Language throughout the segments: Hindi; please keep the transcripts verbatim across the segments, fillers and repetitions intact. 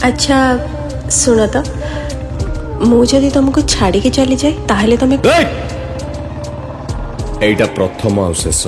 अच्छा सुन तो मुझे तुमको छाड़ी के चली जाए ताहले तुम एटा प्रथम आ शेष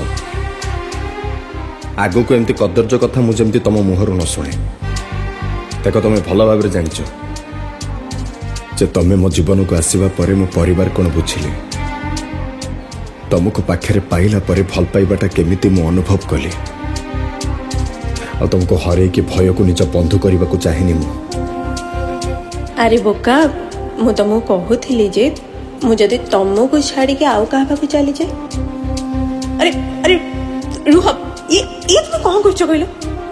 आगु को एमती कदर्ज कथा मुझे तुम मुहर न शुणे देख तुम भल भाव जाच जे तुम मो जीवन को आसवा पर मो परिवार कौन बुझिली तुमको पाखे पाइला पर भल पाइबाटा केमिति मु अनुभव कली और तुमको हरे कि भय को निज बंधु करने को चाहिए मु अरे बोका मु तुमको कहूली जे मुझे तुमको छाड़ी के आउ क्या चली जाए अरे अरे रुह ये ये तुम कौन कर कहल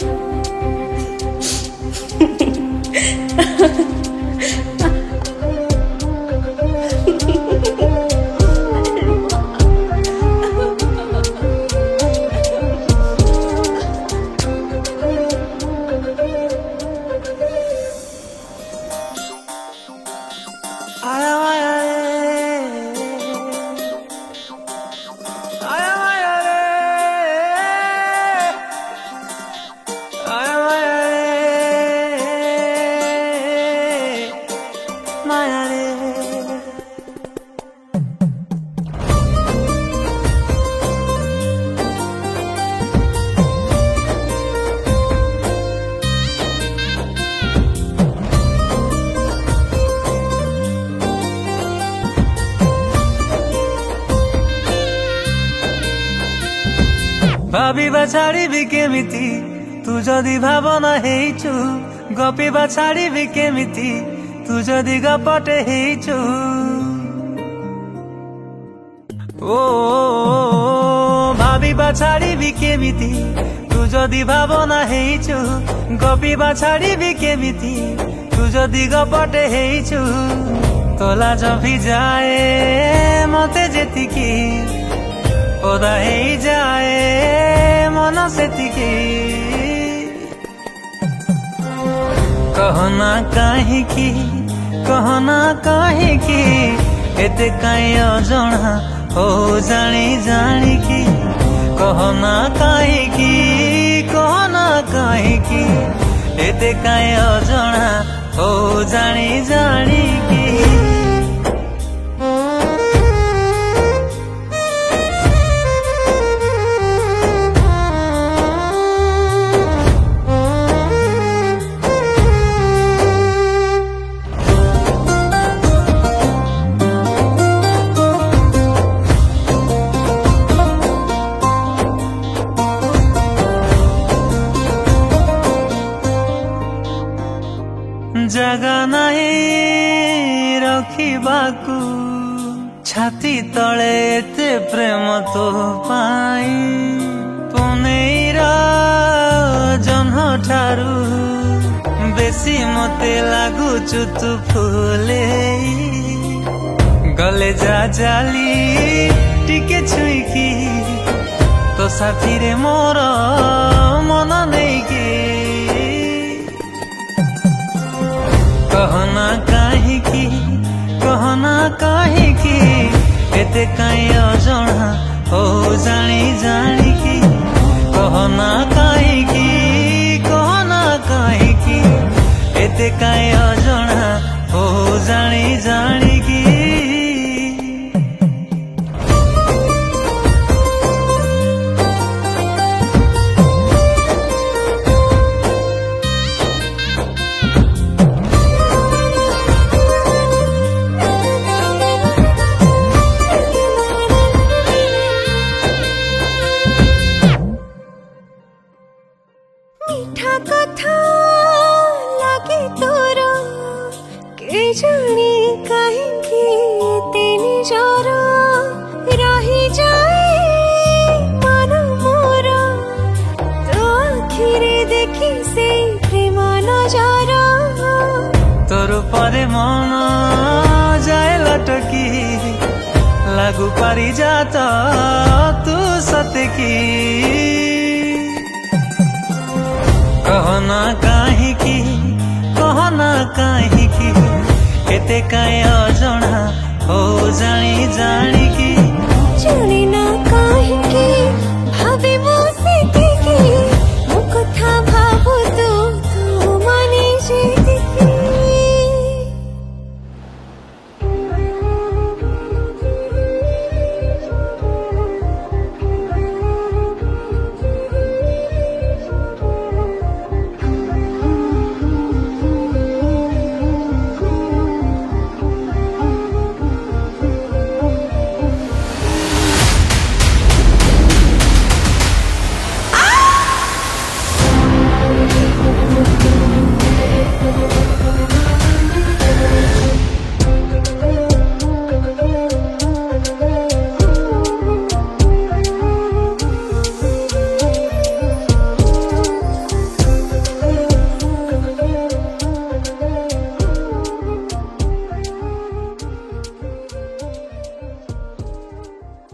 भाविबा छाड़ी भी केमिति तू जदि भावना हेचु गपिबा छाड़ी भी केमिति तू जदि गपटे हेचु ओ भाविबा छाड़ी भी केमिति तू जदि भावना हेचु गपिबा छाड़ी भी केमिति तू जदि गपटे हेचु तोला जभी जाए मते जेतिकी ओदा हे जाए मन सेतिकी कहना काहे की कहना काहे की एते काई अजणा हो जानी जानी की कहना काहे की कहना काहे की एते काई अजणा हो जानी जानी की जगा नहीं रखिबाकू छाती तले एते प्रेम तो पाई पुनेरा जन्ह ठारू बेसी मते लागुचु तू फूले गले जा जाली टिके छुईकी तो साथी रे मोर मन नहीं की कहना काहे की कहना काहे की एते काई अजणा हो जानी जानी की कहना काहे की कहना काहे की एते काई अजणा हो जानी जानी की मीठा कथा लगे तोर के जाने कहीं तेनी जरा रही जाए मन मोरा तो आखिरे देखी से प्रेम नजारा तोर परे मन जाए लटकी लागू पारी जाता तू सतकी कहना काहे की कहना काहे की एते काई अजणा हो जानी जानी